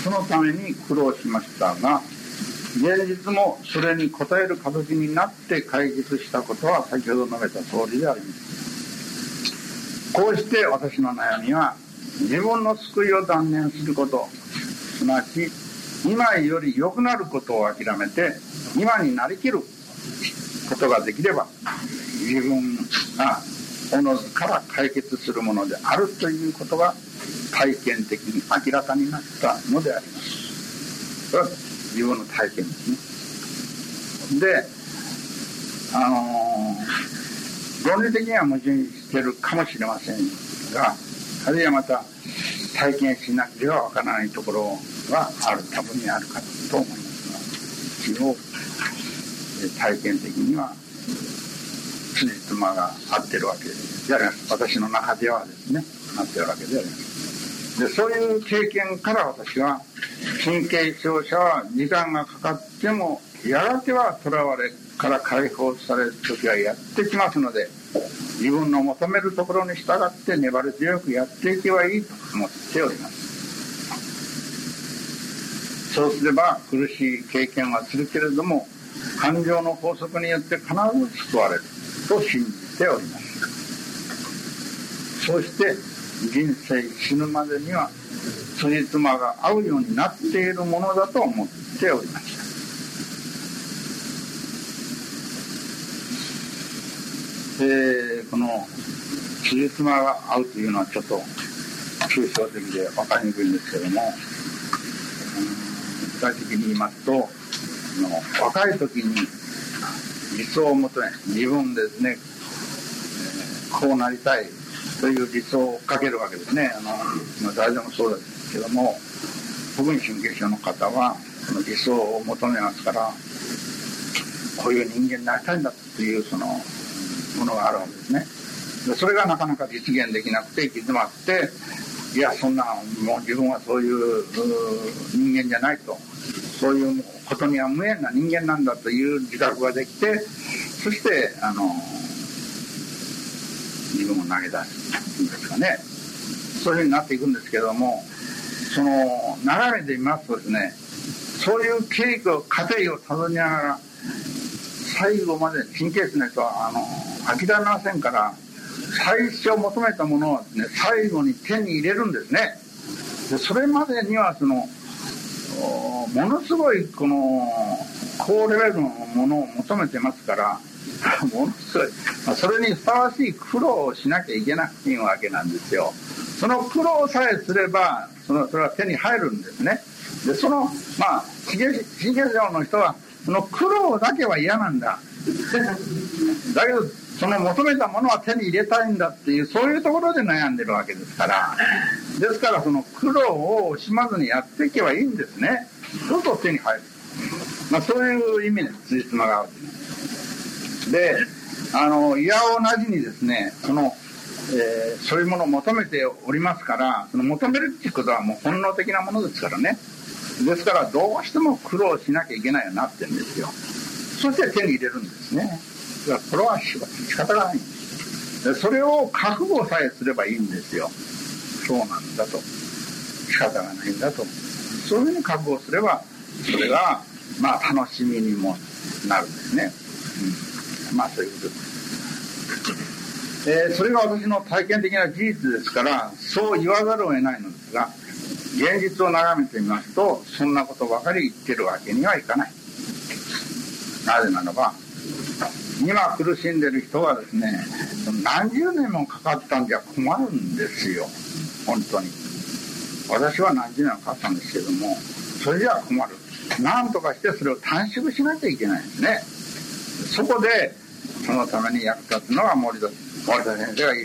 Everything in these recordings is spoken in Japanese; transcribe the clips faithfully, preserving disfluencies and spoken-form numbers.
そのために苦労しましたが、現実もそれに応える形になって解決したことは先ほど述べた通りであります。こうして私の悩みは、自分の救いを断念すること、すなわち今より良くなることを諦めて今になりきることができれば、自分がおのずから解決するものであるということが体験的に明らかになったのであります。それは自分の体験ですね。で、あのー、論理的には矛盾しているかもしれませんが、あるいはまた体験しなければわからないところはある、多分にあるかと思いますが、一応体験的には辻褄が合ってるわけであります。私の中ではですね、合ってるわけであります。で、そういう経験から私は、神経症者は時間がかかってもやがては囚われから解放される時はやってきますので、自分の求めるところに従って粘り強くやっていけばいいと思っております。そうすれば苦しい経験はするけれども、感情の法則によって必ず救われると信じております。そして人生死ぬまでには辻褄が合うようになっているものだと思っておりました。えー、この辻褄が合うというのはちょっと抽象的で分かりにくいんですけども、具体的に言いますと、若い時に理想を求め、自分ですね、こうなりたいという理想をかけるわけですね。あの誰でもそうですけども、特に神経症の方はその理想を求めますから、こういう人間になりたいんだというそのものがあるわけですね。でそれがなかなか実現できなくて行き詰まって、いやそんなもう自分はそういう人間じゃないと、そういうことには無縁な人間なんだという自覚ができて、そしてあの自分を投げ出すんですかね、そういうふうになっていくんですけども、その流れで見ますとですね、そういう経過過程をたどりながら最後まで神経質な人はあの諦めませんから、最初求めたものをですね、最後に手に入れるんですね。でそれまでにはそのものすごいこの高レベルのものを求めてますから、ものすごい、まあ、それにふさわしい苦労をしなきゃいけないわけなんですよ。その苦労さえすればそのそれは手に入るんですね。でそのまあ神経症の人はその苦労だけは嫌なんだだけどその求めたものは手に入れたいんだっていう、そういうところで悩んでるわけですから、ですからその苦労を惜しまずにやっていけばいいんですね。そうすると手に入る、まあ、そういう意味です。辻褄が合うで、あのいや同じにですね、その、えー、そういうものを求めておりますから、その求めるっていうことはもう本能的なものですからね。ですからどうしても苦労しなきゃいけないようになってるんですよ。そして手に入れるんですね。これは仕方がないんです。でそれを覚悟さえすればいいんですよ。そうなんだと、仕方がないんだと、そういうふうに覚悟すれば、それがまあ楽しみにもなるんですね、うん、まあそういうことです、えー、それが私の体験的な事実ですから、そう言わざるを得ないのですが、現実を眺めてみますと、そんなことばかり言ってるわけにはいかない。なぜならば、今苦しんでる人はですね、何十年もかかったんじゃ困るんですよ。本当に私は何十年もかかったんですけども、それじゃ困る。何とかしてそれを短縮しなきゃいけないんですね。そこでそのために役立つのは森田森田先生が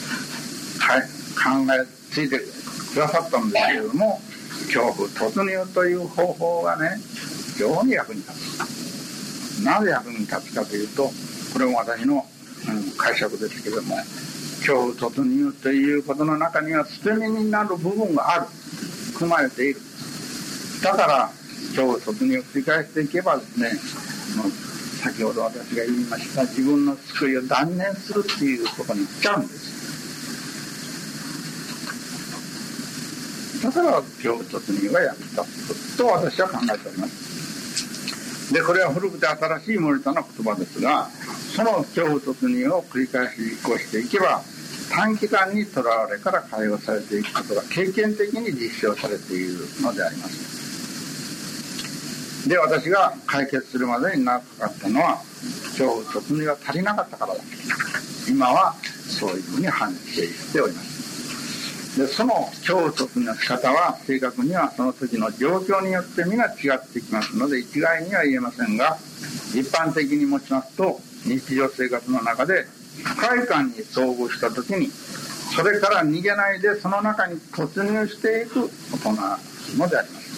考えついてくださったんですけれども、恐怖突入という方法がね、非常に役に立つ。なぜ役に立つかというと、これも私の、うん、解釈ですけれども、恐怖突入ということの中には捨て身になる部分がある、含まれている。だから恐怖突入を繰り返していけばですね、先ほど私が言いました自分の救いを断念するっていうことにいっちゃうんです。 だから恐怖突入が役立つと私は考えております。でこれは古くて新しい森田の言葉ですが、その恐怖突入を繰り返し実行していけば、短期間にとらわれから解放されていくことが経験的に実証されているのであります。で私が解決するまでに長かったのは、恐怖突入が足りなかったからだ。今はそういうふうに反省しております。でその恐怖突入の仕方は正確にはその時の状況によって皆違ってきますので一概には言えませんが、一般的に持ちますと、日常生活の中で不快感に遭遇した時にそれから逃げないでその中に突入していくことなのであります。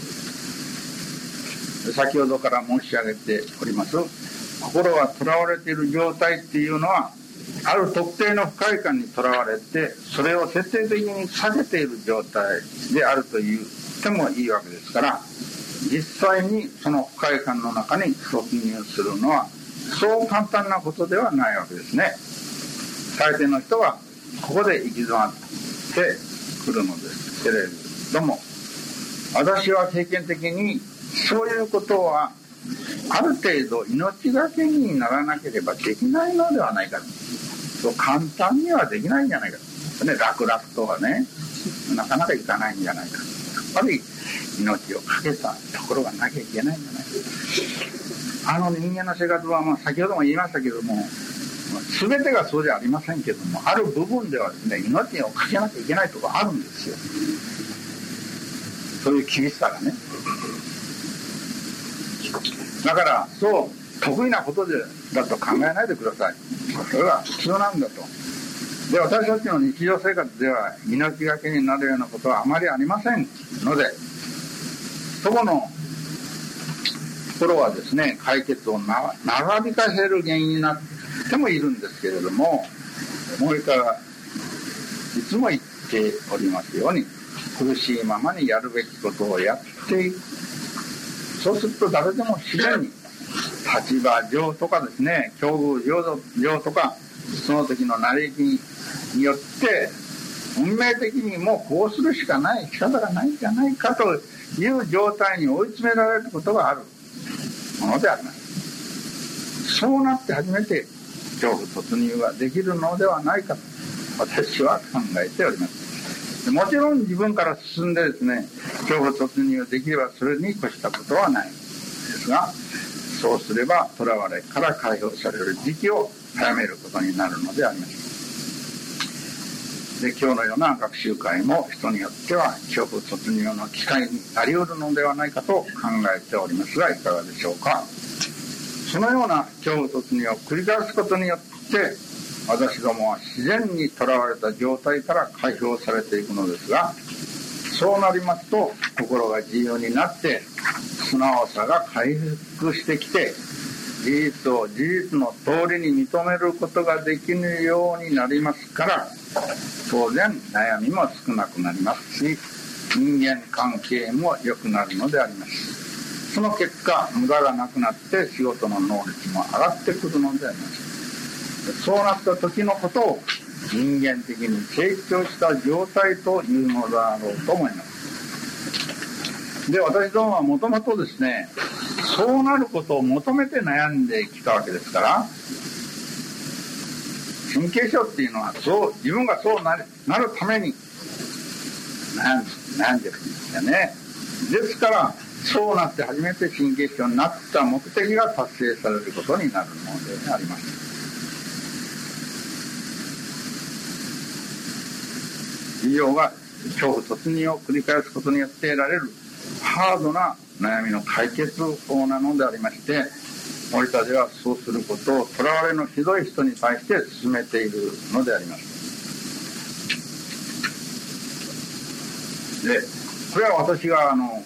先ほどから申し上げております、心がとらわれている状態っていうのは、ある特定の不快感にとらわれてそれを徹底的に避けている状態であると言ってもいいわけですから、実際にその不快感の中に突入するのはそう簡単なことではないわけですね。大抵の人はここで行き詰まってくるのですけれども、私は経験的にそういうことはある程度命がけにならなければできないのではないか、そう簡単にはできないんじゃないか、ね、楽々とはねなかなかいかないんじゃないか。やっぱり命をかけたところがなきゃいけないんじゃないか。あの人間の生活は、まあ、先ほども言いましたけども、全てがそうじゃありませんけども、ある部分ではですね、命をかけなきゃいけないところがあるんですよ。そういう厳しさがね。だからそう得意なことでだと考えないでください。それは普通なんだと。で私たちの日常生活では命がけになるようなことはあまりありませんので、そこのところはですね、解決を長引かせる原因になってもいるんですけれども、もう一回いつも言っておりますように、苦しいままにやるべきことをやっていく。そうすると誰でも自然に立場上とかですね、境遇上とかその時の成り行きによって運命的にもうこうするしかない、仕方がないんじゃないかという状態に追い詰められることがあるものであります。そうなって初めて恐怖突入ができるのではないかと私は考えております。もちろん自分から進んでですね、恐怖突入できればそれに越したことはないですが、そうすれば囚われから解放される時期を早めることになるのであります。で今日のような学習会も人によっては恐怖突入の機会になりうるのではないかと考えておりますが、いかがでしょうか。そのような恐怖突入を繰り返すことによって私どもは自然にとらわれた状態から解放されていくのですが、そうなりますと心が自由になって素直さが回復してきて、事実を事実の通りに認めることができるようになりますから、当然悩みも少なくなりますし、人間関係も良くなるのであります。その結果無駄がなくなって仕事の能力も上がってくるのであります。そうなった時のことを人間的に成長した状態というのだろうと思います。で私どもはもともとですね、そうなることを求めて悩んできたわけですから、神経症っていうのはそう自分がそうなる、なるために悩んで、悩んでるんですよね。ですからそうなって初めて神経症になった目的が達成されることになるものであります。以上が恐怖突入を繰り返すことによって得られるハードな悩みの解決法なのでありまして、森田ではそうすることを囚われのひどい人に対して進めているのであります。でこれは私があの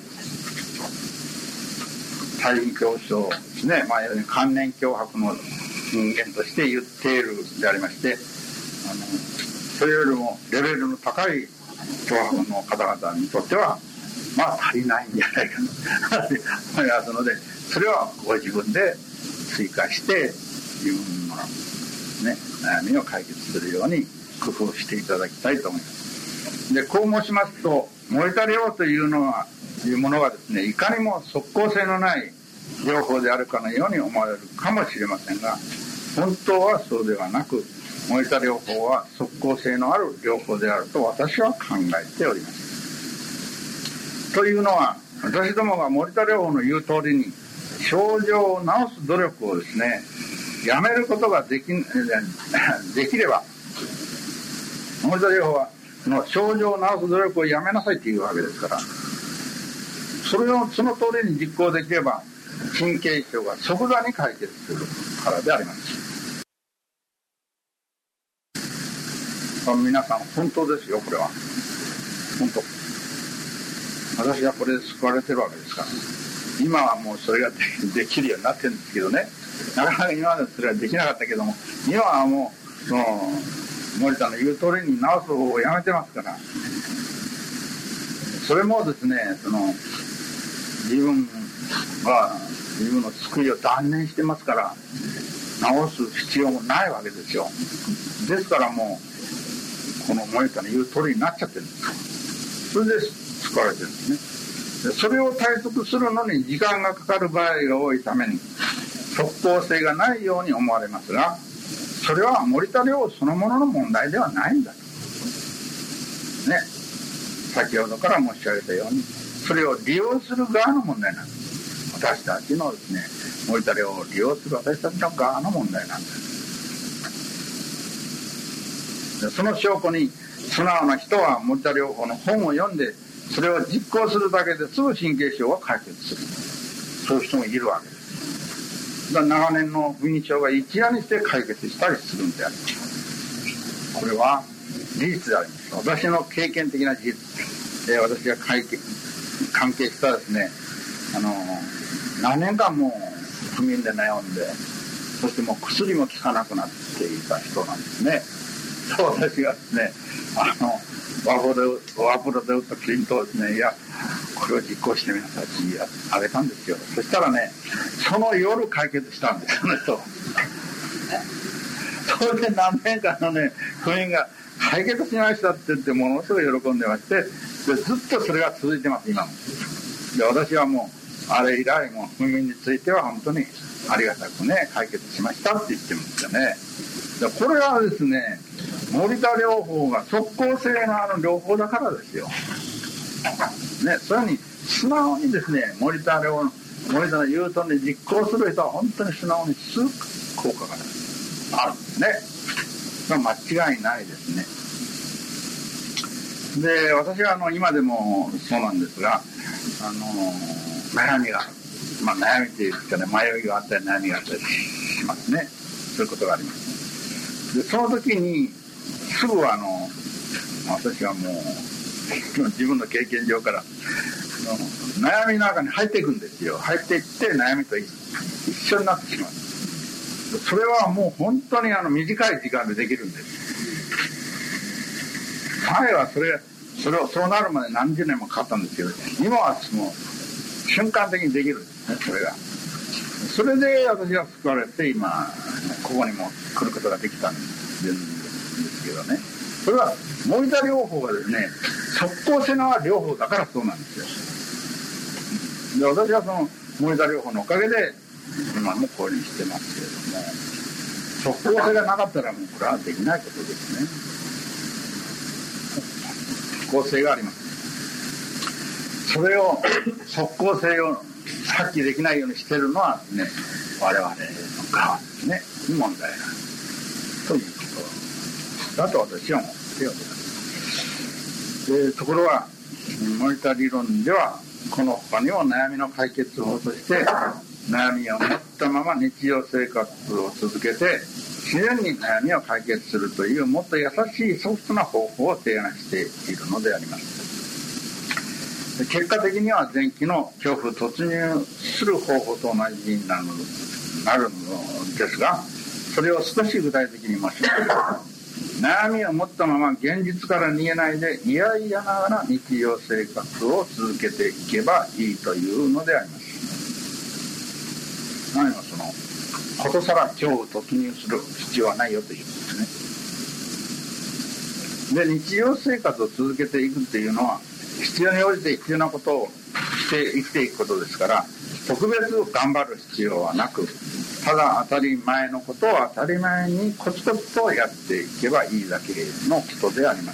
大義教書ですね、まあ、観念脅迫の人間として言っているでありまして、あのそれよりもレベルの高い脅迫の方々にとってはまあ足りないんじゃないかと思いますので、それはご自分で追加して自分の、ね、悩みを解決するように工夫していただきたいと思います。でこう申しますと、 森田療法というのはいうものがですね、いかにも即効性のない療法であるかのように思われるかもしれませんが、本当はそうではなく、森田療法は即効性のある療法であると私は考えております。というのは、私どもが森田療法の言う通りに症状を治す努力をですね、やめることができできれば、森田療法はその症状を治す努力をやめなさいというわけですから、それをその通りに実行できれば神経症が即座に解決するからであります。皆さん本当ですよ、これは本当。私はこれで救われてるわけですから。今はもうそれが で, できるようになってるんですけどね、なかなか今までそれはできなかったけども、今はもうその森田の言う通りに治す方法をやめてますから、それもですね、その自分が自分の救いを断念してますから、治す必要もないわけですよ。ですからもうこの森田の言う通りになっちゃってるんです。それで救われてるんですね。それを体得するのに時間がかかる場合が多いために即効性がないように思われますが、それは森田療法そのものの問題ではないんだとね、先ほどから申し上げたように、それを利用する側の問題なんです。私たちのですね、森田療法を利用する私たちの側の問題なんです。でその証拠に素直な人は森田療法の本を読んで、それを実行するだけですぐ神経症が解決する、そういう人もいるわけです。だから長年の不妊症が一夜にして解決したりするんであります。これは事実であります。私の経験的な事実で、私が関係したですね、あの何年間も不眠で悩んで、そしてもう薬も効かなくなっていた人なんですね。そう私がですね、あのワポロでワポロで打ったクリントをですね、いやこれを実行してみなさいってあげたんですよ。そしたらね、その夜解決したんですよねと。それで何年間のね不眠が解決しましたって言ってものすごい喜んでまして、でずっとそれが続いてます今も。で私はもうあれ以来も不眠については本当にありがたくね解決しましたって言ってるんですよね。でこれはですね、森田療法が即効性のある療法だからですよ。ね、それに素直にですね、森田療法の森田の言うとおりに実行する人は本当に素直にする効果があるんですね。それは間違いないですね。で、私はあの今でもそうなんですが、あの悩みが、まあ、悩みっていうかね、迷いがあったり悩みがあったりしますね。そういうことがあります。でその時にすぐあの私はもう自分の経験上から悩みの中に入っていくんですよ。入っていって悩みと一緒になってしまう。それはもう本当にあの短い時間でできるんです。前はそれそれをそうなるまで何十年もかかったんですけど、今はもう瞬間的にできるんですね、それが。それで私が救われて今ここにも来ることができたんですけどね。それは森田療法がですね、即効性のある療法だからそうなんですよ。で私はその森田療法のおかげで今もこういうにしてますけれども、即効性がなかったらもうこれはできないことですね。即効性があります。それを即効性を発揮できないようにしているのはね、我々の側ですねに問題があるということだと私は思っております。でところが森田理論ではこの他にも悩みの解決法として悩みを持ったまま日常生活を続けて自然に悩みを解決するというもっと優しいソフトな方法を提案しているのであります。結果的には前期の恐怖突入する方法と同じになるのですが、それを少し具体的に申し上げます。悩みを持ったまま現実から逃げないでいやいやながら日常生活を続けていけばいいというのであります。何もそのことさら恐怖突入する必要はないよというんですね。で日常生活を続けていくというのは必要に応じて必要なことをして生きていくことですから、特別頑張る必要はなく、ただ当たり前のことを当たり前にコツコツとやっていけばいいだけのことであります。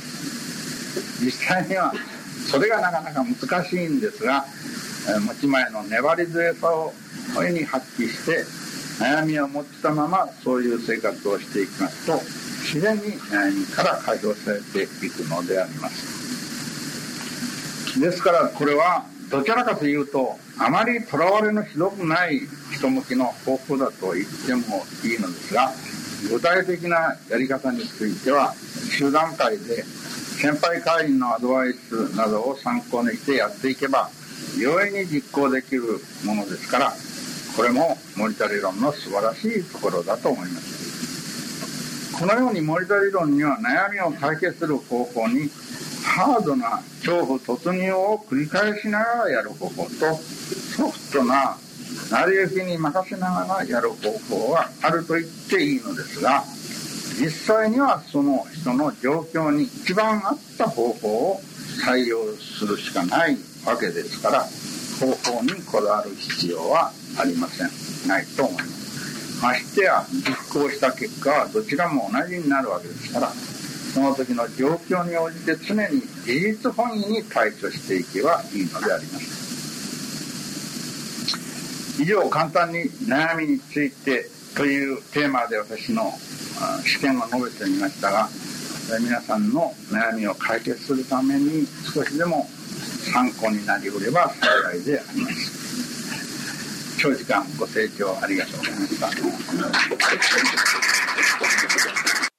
実際にはそれがなかなか難しいんですが、持ち前の粘り強さを声に発揮して悩みを持ったままそういう生活をしていきますと、自然に悩みから解放されていくのであります。ですからこれはどちらかというとあまりとらわれのひどくない人向きの方法だと言ってもいいのですが、具体的なやり方については集団会で先輩会員のアドバイスなどを参考にしてやっていけば容易に実行できるものですから、これも森田理論の素晴らしいところだと思います。このように森田理論には悩みを解決する方法にハードな恐怖突入を繰り返しながらやる方法と、ソフトな成り行きに任せながらやる方法はあると言っていいのですが、実際にはその人の状況に一番合った方法を採用するしかないわけですから、方法にこだわる必要はありません。ないと思います。ましてや実行した結果はどちらも同じになるわけですから、その時の状況に応じて常に事実本位に対処していけばいいのであります。以上、簡単に悩みについてというテーマで私の試験を述べてみましたが、皆さんの悩みを解決するために少しでも参考になりうれば幸いであります。長時間ご清聴ありがとうございました。